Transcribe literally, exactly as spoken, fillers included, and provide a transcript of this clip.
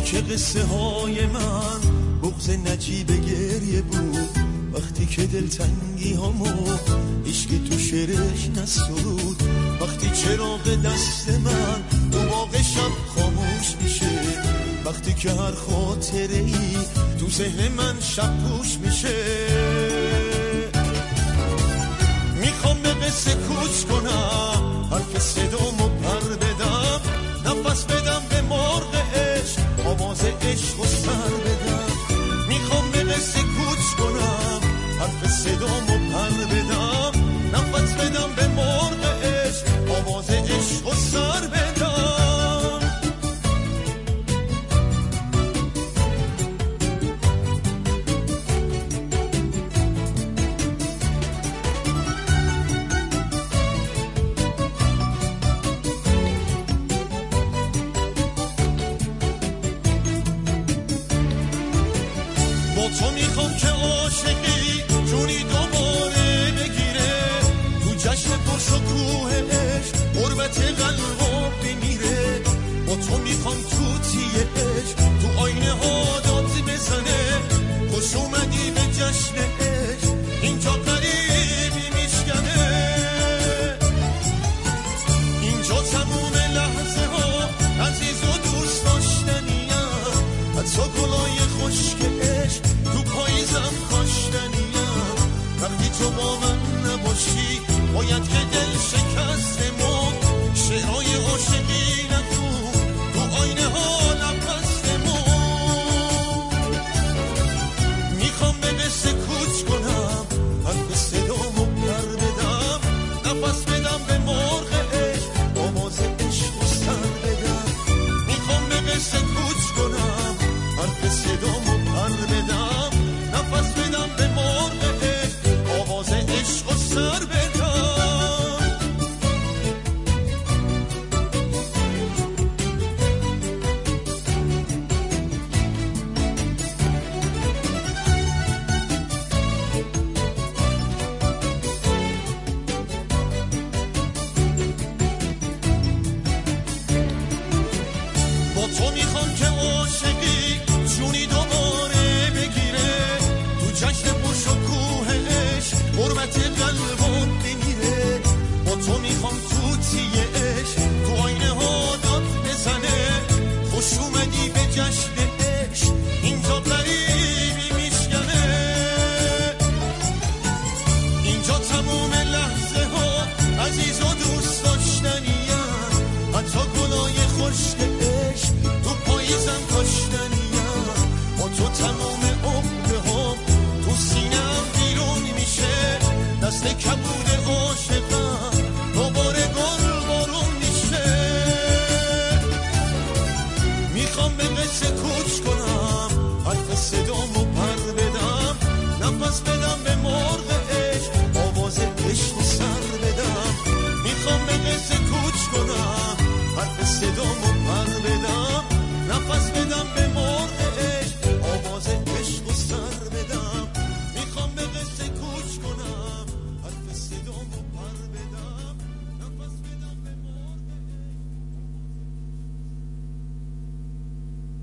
که قصه های من بغض نجیب گریه بود، وقتی که دلتنگی همو عشقی تو شعرش نسرود، وقتی چراغ دست من تو باغ شب خاموش میشه، وقتی که هر خاطره ای تو ذهن من شب پوش میشه. میخوام به قصه کوچ کنم، حرف صدامو پر بدم، نفس بدم به مرغ عشق، آواز عشق و سر بدم. میخوام به قصه کوچ کنم، حرف صدامو پر بدم، نفس بدم به مرغ عشق، آواز عشق و سر بدم. تو میخوام که عاشقی جونی دوباره بگیره، تو جشن پرشکوه عشق قربت قلبم بمیره. با تو میخوام توتی عشق تو آینه ها داد بزنه، خوش اومدی به جشن عشق اینجا قریبی میشکنه. اینجا تموم لحظه ها عزیز و دوست داشتنیم، حتی گلای خشک عشق تو پاییزم کاشتنیم. وقتی تو با من نباشی باید که دل شکستمون شعرهای عاشقی نکن تو آینه ها لبستمون. میخوام به قصه کوچ کنم، حرف صدامو پر بدم، نفس بدم به مرغ عشق، آواز عشق و سر بدم. میخوام به قصه کوچ کنم، حرف صدامو پر بدم، نفس بدم به مرغ عشق، آواز عشق و سر